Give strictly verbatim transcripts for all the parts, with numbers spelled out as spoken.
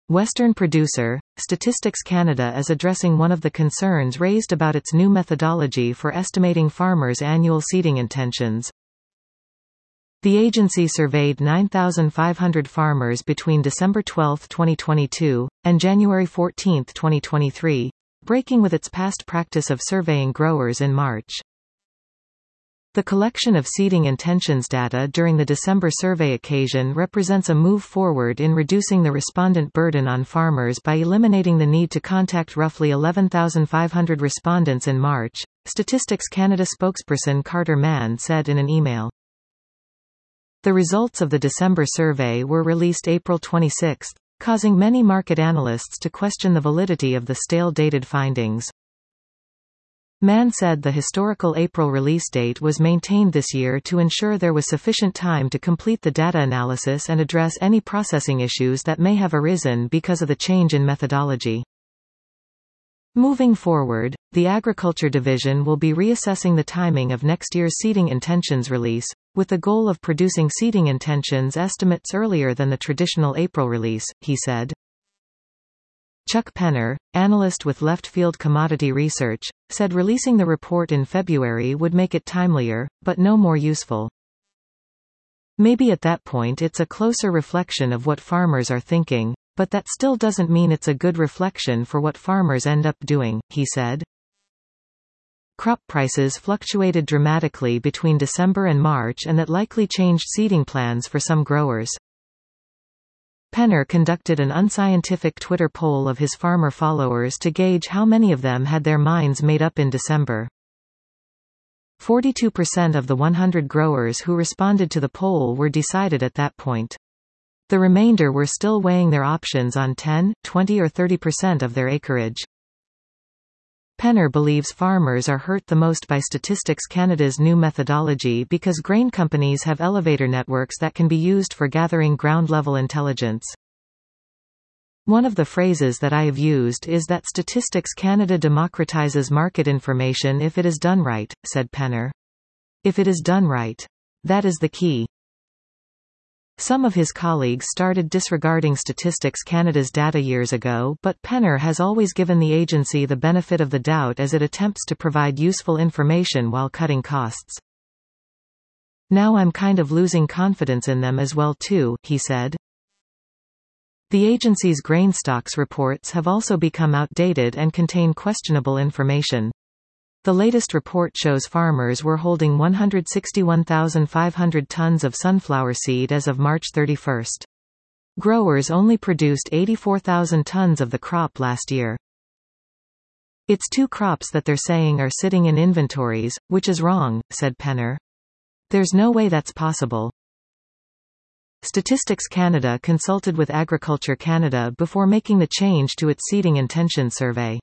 Western producer, Statistics Canada is addressing one of the concerns raised about its new methodology for estimating farmers' annual seeding intentions. The agency surveyed nine thousand five hundred farmers between December twelfth twenty twenty-two, and January fourteenth twenty twenty-three, breaking with its past practice of surveying growers in March. The collection of seeding intentions data during the December survey occasion represents a move forward in reducing the respondent burden on farmers by eliminating the need to contact roughly eleven thousand five hundred respondents in March, Statistics Canada spokesperson Carter Mann said in an email. The results of the December survey were released April twenty-sixth, causing many market analysts to question the validity of the stale-dated findings. Mann said the historical April release date was maintained this year to ensure there was sufficient time to complete the data analysis and address any processing issues that may have arisen because of the change in methodology. Moving forward, the Agriculture Division will be reassessing the timing of next year's seeding intentions release, with the goal of producing seeding intentions estimates earlier than the traditional April release, he said. Chuck Penner, analyst with Left Field Commodity Research, said releasing the report in February would make it timelier, but no more useful. Maybe at that point it's a closer reflection of what farmers are thinking, but that still doesn't mean it's a good reflection for what farmers end up doing, he said. Crop prices fluctuated dramatically between December and March, and that likely changed seeding plans for some growers. Penner conducted an unscientific Twitter poll of his farmer followers to gauge how many of them had their minds made up in December. forty-two percent of the one hundred growers who responded to the poll were decided at that point. The remainder were still weighing their options on ten, twenty or thirty percent of their acreage. Penner believes farmers are hurt the most by Statistics Canada's new methodology because grain companies have elevator networks that can be used for gathering ground-level intelligence. One of the phrases that I have used is that Statistics Canada democratizes market information if it is done right, said Penner. If it is done right. That is the key. Some of his colleagues started disregarding Statistics Canada's data years ago, but Penner has always given the agency the benefit of the doubt as it attempts to provide useful information while cutting costs. Now I'm kind of losing confidence in them as well too, he said. The agency's grain stocks reports have also become outdated and contain questionable information. The latest report shows farmers were holding one hundred sixty-one thousand five hundred tons of sunflower seed as of March thirty-first. Growers only produced eighty-four thousand tons of the crop last year. It's two crops that they're saying are sitting in inventories, which is wrong, said Penner. There's no way that's possible. Statistics Canada consulted with Agriculture Canada before making the change to its seeding intention survey.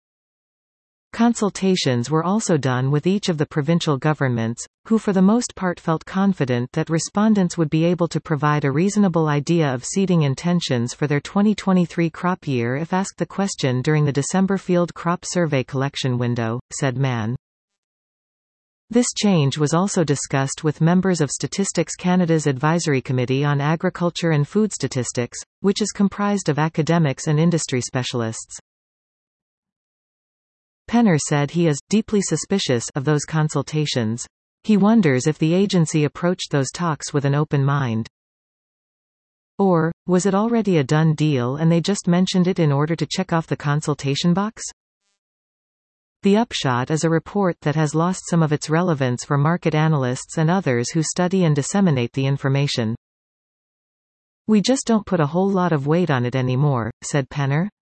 Consultations were also done with each of the provincial governments, who for the most part felt confident that respondents would be able to provide a reasonable idea of seeding intentions for their twenty twenty-three crop year if asked the question during the December field crop survey collection window, said Mann. This change was also discussed with members of Statistics Canada's Advisory Committee on Agriculture and Food Statistics, which is comprised of academics and industry specialists. Penner said he is deeply suspicious of those consultations. He wonders if the agency approached those talks with an open mind. Or, was it already a done deal and they just mentioned it in order to check off the consultation box? The upshot is a report that has lost some of its relevance for market analysts and others who study and disseminate the information. We just don't put a whole lot of weight on it anymore, said Penner.